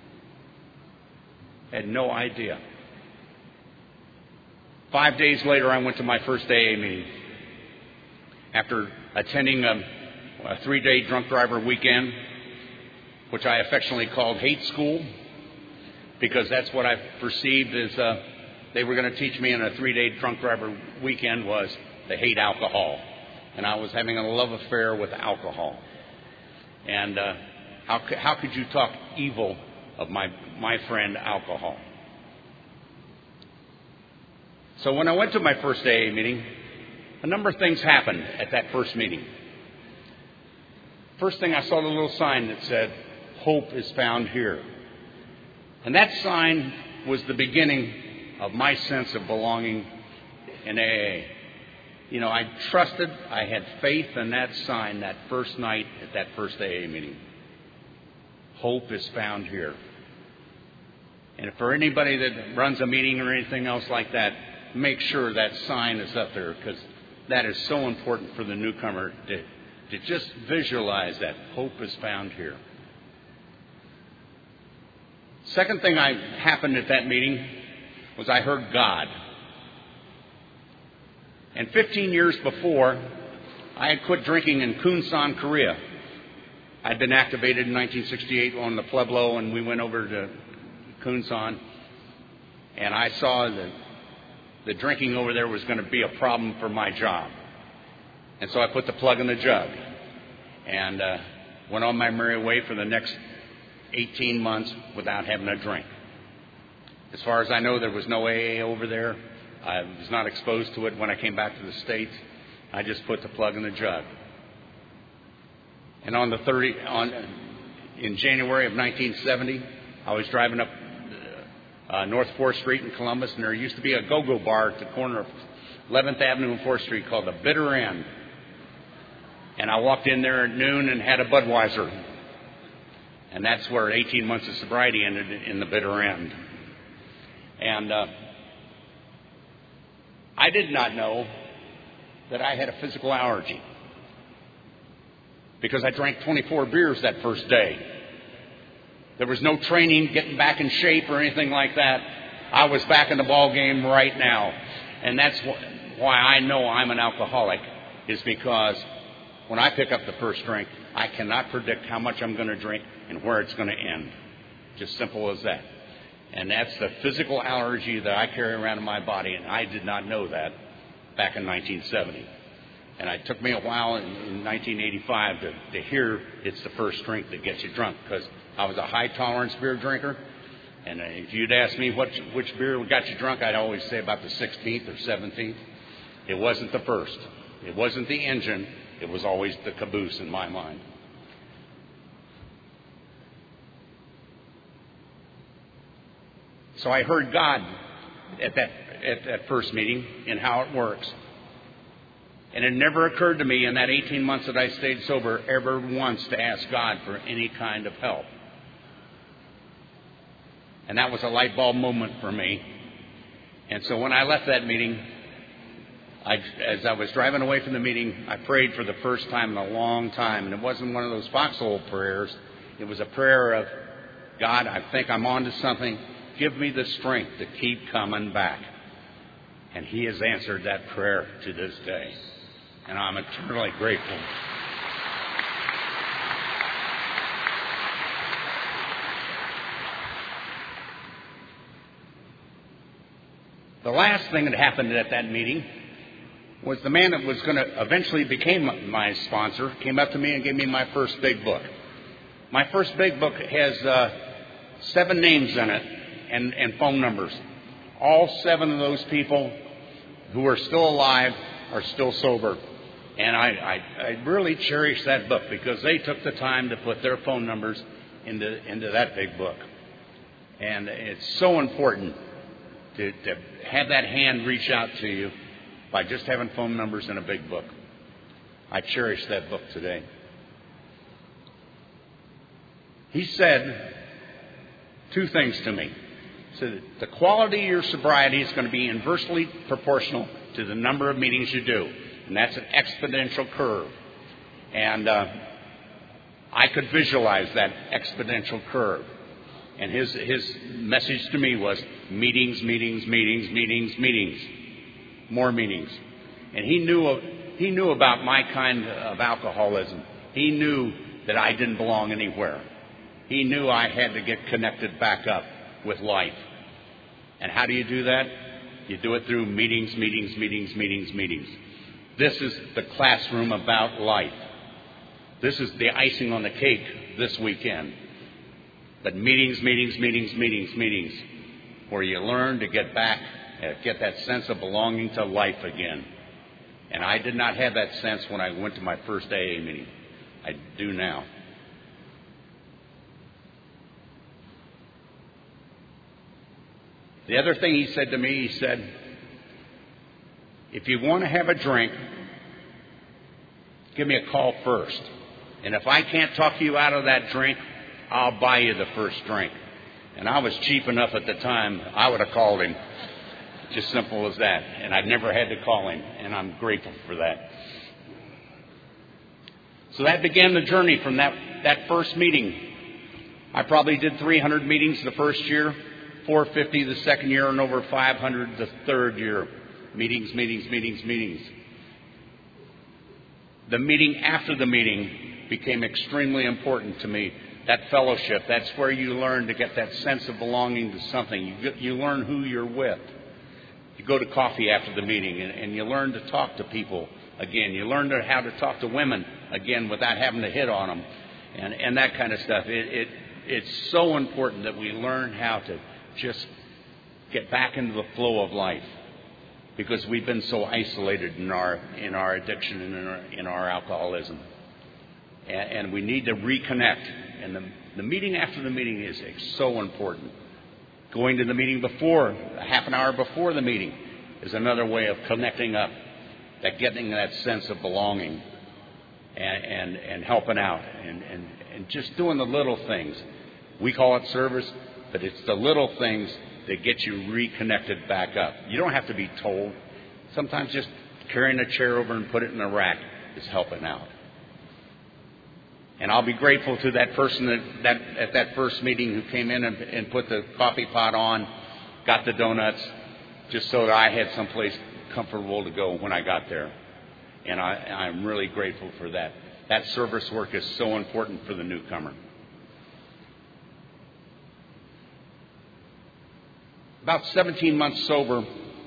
I had no idea. 5 days later, I went to my first AA meeting. after attending a 3-day drunk driver weekend, which I affectionately called hate school, because that's what I perceived as they were going to teach me in a 3-day drunk driver weekend was to hate alcohol. And I was having a love affair with alcohol. And how could you talk evil of my friend alcohol? So when I went to my first AA meeting, a number of things happened at that first meeting. First thing, I saw the little sign that said, "Hope is found here." And that sign was the beginning of my sense of belonging in AA. You know, I trusted, I had faith in that sign that first night at that first AA meeting. Hope is found here. And for anybody that runs a meeting or anything else like that, make sure that sign is up there, because that is so important for the newcomer to just visualize that hope is found here. Second thing happened at that meeting was I heard God. And 15 years before, I had quit drinking in Kunsan, Korea. I'd been activated in 1968 on the Pueblo, and we went over to Kunsan. And I saw that the drinking over there was going to be a problem for my job. And so I put the plug in the jug and went on my merry way for the next 18 months without having a drink. As far as I know, there was no AA over there. I was not exposed to it when I came back to the States. I just put the plug in the jug. And in January of 1970, I was driving up North 4th Street in Columbus, and there used to be a go-go bar at the corner of 11th Avenue and 4th Street called the Bitter End. And I walked in there at noon and had a Budweiser. And that's where 18 months of sobriety ended, in the Bitter End. And I did not know that I had a physical allergy, because I drank 24 beers that first day. There was no training, getting back in shape or anything like that. I was back in the ball game right now. And that's why I know I'm an alcoholic, is because when I pick up the first drink, I cannot predict how much I'm going to drink and where it's going to end. Just simple as that. And that's the physical allergy that I carry around in my body, and I did not know that back in 1970. And it took me a while in 1985 to hear it's the first drink that gets you drunk, because I was a high-tolerance beer drinker. And if you'd ask me which beer got you drunk, I'd always say about the 16th or 17th. It wasn't the first. It wasn't the engine. It was always the caboose in my mind. So I heard God at that first meeting and how it works. And it never occurred to me in that 18 months that I stayed sober ever once to ask God for any kind of help. And that was a light bulb moment for me. And so when I left that meeting, as I was driving away from the meeting, I prayed for the first time in a long time. And it wasn't one of those foxhole prayers. It was a prayer of, God, I think I'm on to something. Give me the strength to keep coming back. And He has answered that prayer to this day. And I'm eternally grateful. The last thing that happened at that meeting was the man that was going to eventually become my sponsor came up to me and gave me my first big book. My first big book has 7 names in it and phone numbers. All 7 of those people who are still alive are still sober. And I really cherish that book, because they took the time to put their phone numbers into that big book. And it's so important to have that hand reach out to you by just having phone numbers in a big book. I cherish that book today. He said 2 things to me. He said, the quality of your sobriety is going to be inversely proportional to the number of meetings you do. And that's an exponential curve. And I could visualize that exponential curve. And his message to me was meetings, meetings, meetings, meetings, meetings. More meetings. And he He knew about my kind of alcoholism. He knew that I didn't belong anywhere. He knew I had to get connected back up with life. And how do you do that? You do it through meetings. This is the classroom about life. This is the icing on the cake this weekend. But meetings, where you learn to get back, get that sense of belonging to life again. And I did not have that sense when I went to my first AA meeting. I do now. The other thing he said to me, he said, if you want to have a drink, give me a call first. And if I can't talk you out of that drink, I'll buy you the first drink. And I was cheap enough at the time, I would have called him. Just simple as that. And I never had to call him, and I'm grateful for that. So that began the journey from that first meeting. I probably did 300 meetings the first year, 450 the second year, and over 500 the third year. Meetings. The meeting after the meeting became extremely important to me. That fellowship, that's where you learn to get that sense of belonging to something. You learn who you're with. You go to coffee after the meeting, and you learn to talk to people again. You learn how to talk to women again without having to hit on them, and that kind of stuff. It's so important that we learn how to just get back into the flow of life, because we've been so isolated in our addiction and in our alcoholism, and we need to reconnect. And the meeting after the meeting is so important. Going to the meeting before, a half an hour before the meeting, is another way of connecting up, getting that sense of belonging, and helping out, and just doing the little things. We call it service, but it's the little things that get you reconnected back up. You don't have to be told. Sometimes just carrying a chair over and put it in a rack is helping out. And I'll be grateful to that person that at that first meeting who came in and put the coffee pot on, got the donuts, just so that I had someplace comfortable to go when I got there. And I'm really grateful for that. That service work is so important for the newcomer. About 17 months sober,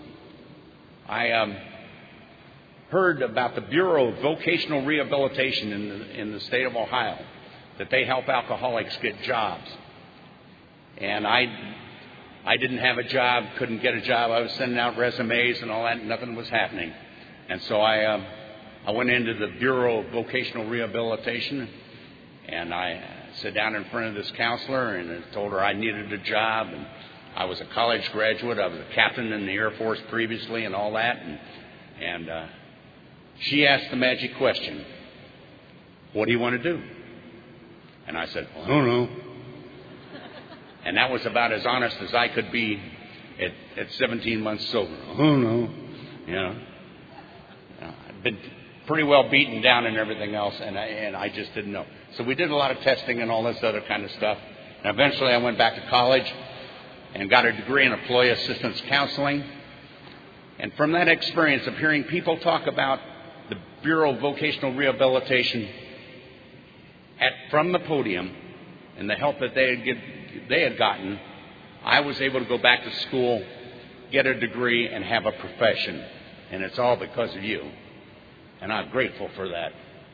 I heard about the Bureau of Vocational Rehabilitation in the state of Ohio, that they help alcoholics get jobs. And I didn't have a job, couldn't get a job. I was sending out resumes and all that, and nothing was happening. And so I went into the Bureau of Vocational Rehabilitation, and I sat down in front of this counselor and I told her I needed a job. And I was a college graduate. I was a captain in the Air Force previously and all that. And she asked the magic question, what do you want to do? And I said, I don't know. And that was about as honest as I could be at 17 months sober. I don't know. You know, I'd been pretty well beaten down and everything else, and I just didn't know. So we did a lot of testing and all this other kind of stuff. And eventually I went back to college and got a degree in employee assistance counseling. And from that experience of hearing people talk about the Bureau of Vocational Rehabilitation from the podium and the help that they had gotten, I was able to go back to school, get a degree, and have a profession. And it's all because of you. And I'm grateful for that.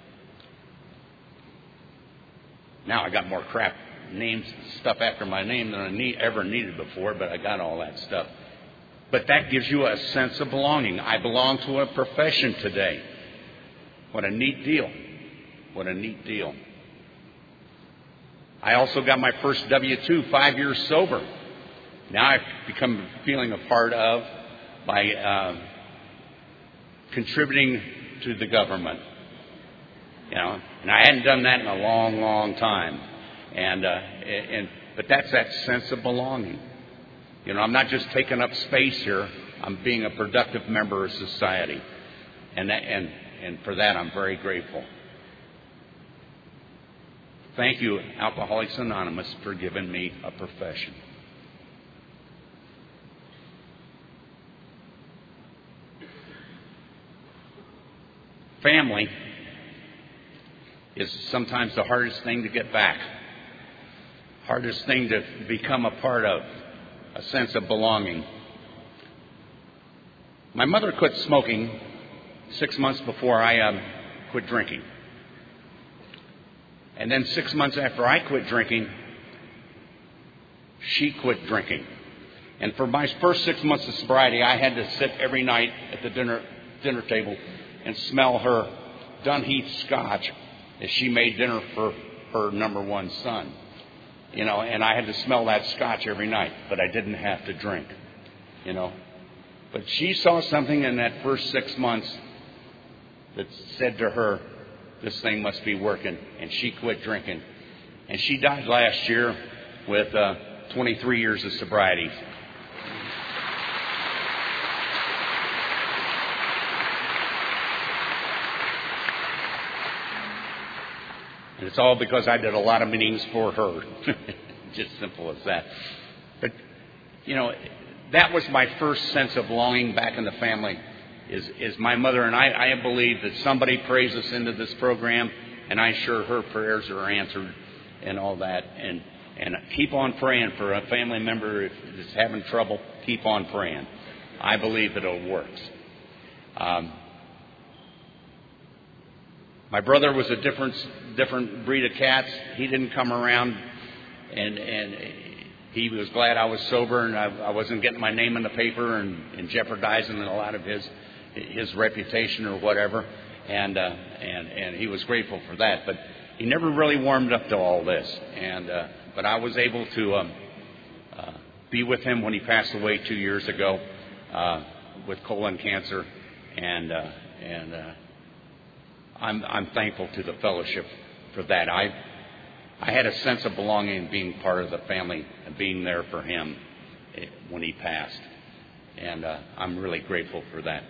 Now I got more crap names and stuff after my name than I ever needed before, but I got all that stuff. But that gives you a sense of belonging. I belong to a profession today. What a neat deal. What a neat deal. I also got my first W-2 5 years sober. Now I've become feeling a part of by contributing to the government. You know, and I hadn't done that in a long, long time. But that's that sense of belonging. You know, I'm not just taking up space here. I'm being a productive member of society. And for that, I'm very grateful. Thank you, Alcoholics Anonymous, for giving me a profession. family is sometimes the hardest thing to get back, hardest thing to become a part of, a sense of belonging. My mother quit smoking 6 months before I quit drinking. And then 6 months after I quit drinking, she quit drinking. And for my first 6 months of sobriety, I had to sit every night at the dinner table and smell her Dunheath Scotch as she made dinner for her number one son. You know, and I had to smell that Scotch every night, but I didn't have to drink, you know. But she saw something in that first 6 months that said to her, this thing must be working, and she quit drinking. And she died last year with 23 years of sobriety. And it's all because I did a lot of meetings for her. Just simple as that. But, you know, that was my first sense of belonging back in the family, is my mother and I believe that somebody prays us into this program, and I'm sure her prayers are answered and all that. And keep on praying for a family member if it's having trouble. Keep on praying. I believe that it works. My brother was a different breed of cats. He didn't come around, and he was glad I was sober and I wasn't getting my name in the paper and jeopardizing a lot of his reputation or whatever. And he was grateful for that. But he never really warmed up to all this. But I was able to be with him when he passed away 2 years ago with colon cancer, and I'm thankful to the fellowship for that. I had a sense of belonging, being part of the family, and being there for him when he passed, and I'm really grateful for that.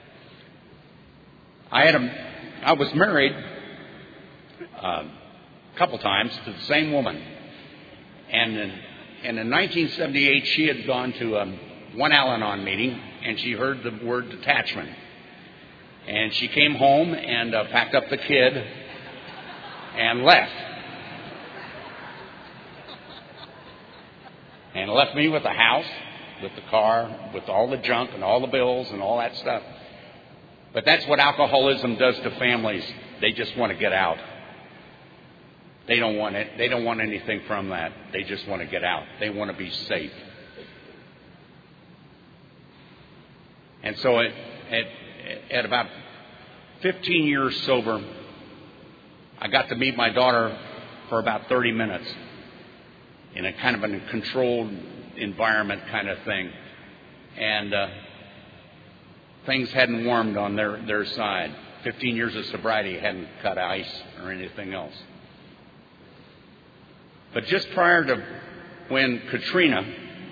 I was married a couple times to the same woman, and in 1978 she had gone to one Al-Anon meeting, and she heard the word detachment. And she came home and packed up the kid and left. And left me with the house, with the car, with all the junk and all the bills and all that stuff. But that's what alcoholism does to families. They just want to get out. They don't want it. They don't want anything from that. They just want to get out. They want to be safe. And so at about 15 years sober, I got to meet my daughter for about 30 minutes in a kind of a controlled environment kind of thing. And things hadn't warmed on their side. 15 years of sobriety hadn't cut ice or anything else. But just prior to when Katrina,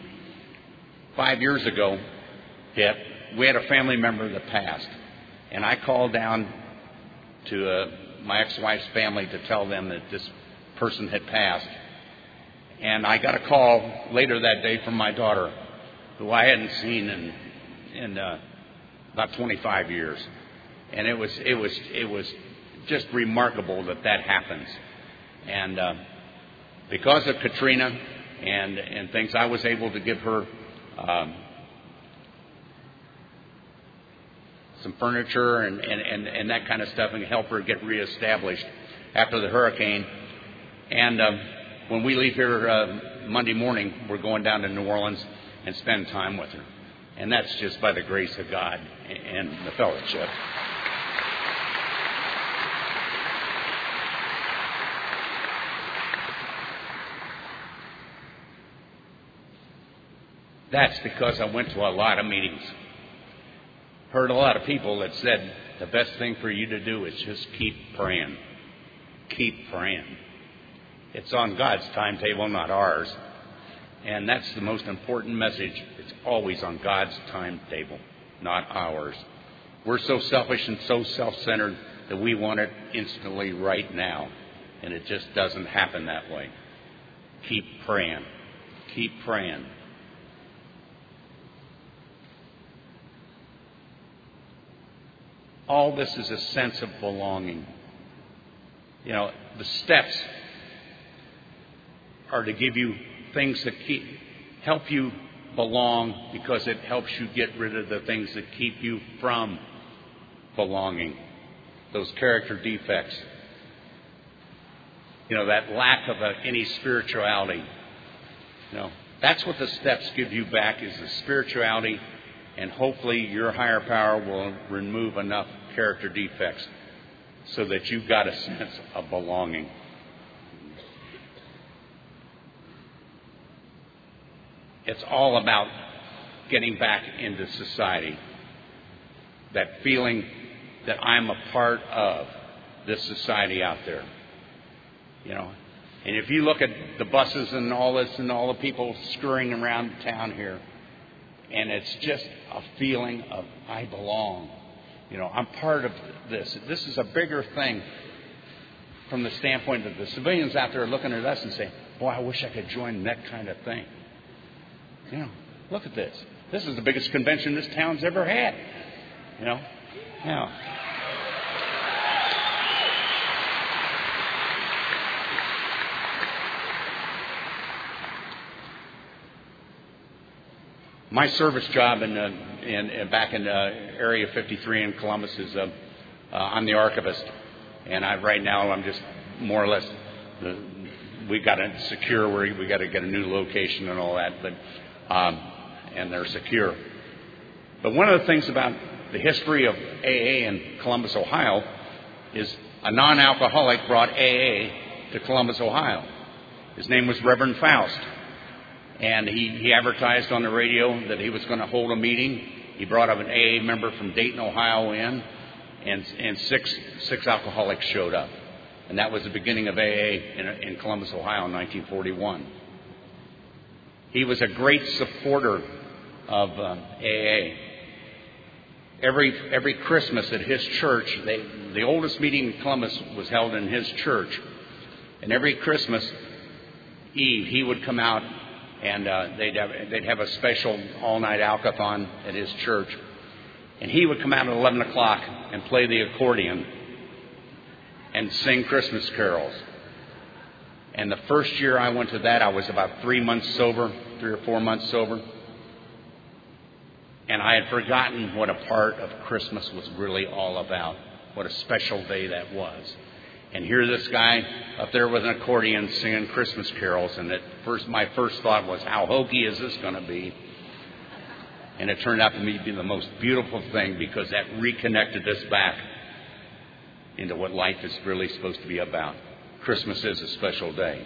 5 years ago, hit, we had a family member that passed. And I called down to my ex-wife's family to tell them that this person had passed. And I got a call later that day from my daughter, who I hadn't seen in about 25 years. And it was just remarkable that happens. And because of Katrina and things, I was able to give her some furniture and that kind of stuff, and help her get reestablished after the hurricane. And when we leave here Monday morning, we're going down to New Orleans and spend time with her. And that's just by the grace of God and the fellowship. That's because I went to a lot of meetings. Heard a lot of people that said the best thing for you to do is just keep praying. Keep praying. It's on God's timetable, not ours. And that's the most important message. It's always on God's timetable, not ours. We're so selfish and so self-centered that we want it instantly right now. And it just doesn't happen that way. Keep praying. Keep praying. All this is a sense of belonging. You know, the steps are to give you things that help you belong, because it helps you get rid of the things that keep you from belonging, those character defects. You know, that lack of any spirituality. You know, that's what the steps give you back, is the spirituality, and hopefully your higher power will remove enough character defects so that you've got a sense of belonging. It's all about getting back into society. That feeling that I'm a part of this society out there. You know, and if you look at the buses and all this and all the people scurrying around town here, and it's just a feeling of I belong. You know, I'm part of this. This is a bigger thing from the standpoint that the civilians out there are looking at us and saying, boy, I wish I could join that kind of thing. You know, look at this. This is the biggest convention this town's ever had. You know, yeah. My service job back in Area 53 in Columbus is I'm the archivist, and right now I'm just more or less we got to secure where we got to get a new location and all that, but and they're secure. But one of the things about the history of AA in Columbus, Ohio, is a non-alcoholic brought AA to Columbus, Ohio. His name was Reverend Faust. And he advertised on the radio that he was going to hold a meeting. He brought up an AA member from Dayton, Ohio in, and six alcoholics showed up. And that was the beginning of AA in Columbus, Ohio in 1941. He was a great supporter of AA. Every Christmas at his church, the oldest meeting in Columbus was held in his church. And every Christmas Eve, he would come out, and they'd have a special all-night alcathon at his church. And he would come out at 11 o'clock and play the accordion and sing Christmas carols. And the first year I went to that, I was about 3 or 4 months sober. And I had forgotten what a part of Christmas was really all about, what a special day that was. And here this guy up there with an accordion singing Christmas carols. And my first thought was, how hokey is this going to be? And it turned out to be the most beautiful thing, because that reconnected us back into what life is really supposed to be about. Christmas is a special day.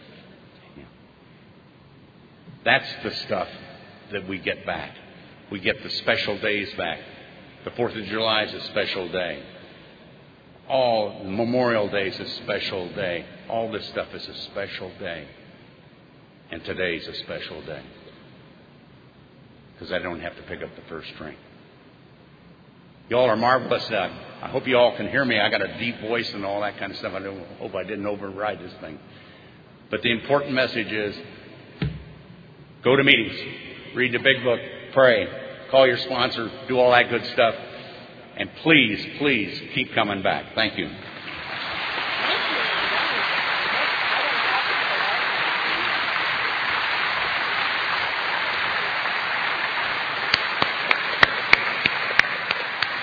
That's the stuff that we get back. We get the special days back. The 4th of July is a special day. All Memorial Day is a special day. All this stuff is a special day. And today's a special day, because I don't have to pick up the first string. Y'all are marvelous. I hope you all can hear me. I got a deep voice and all that kind of stuff. I hope I didn't override this thing. But the important message is, go to meetings, read the big book, pray, call your sponsor, do all that good stuff. And please, please keep coming back. Thank you.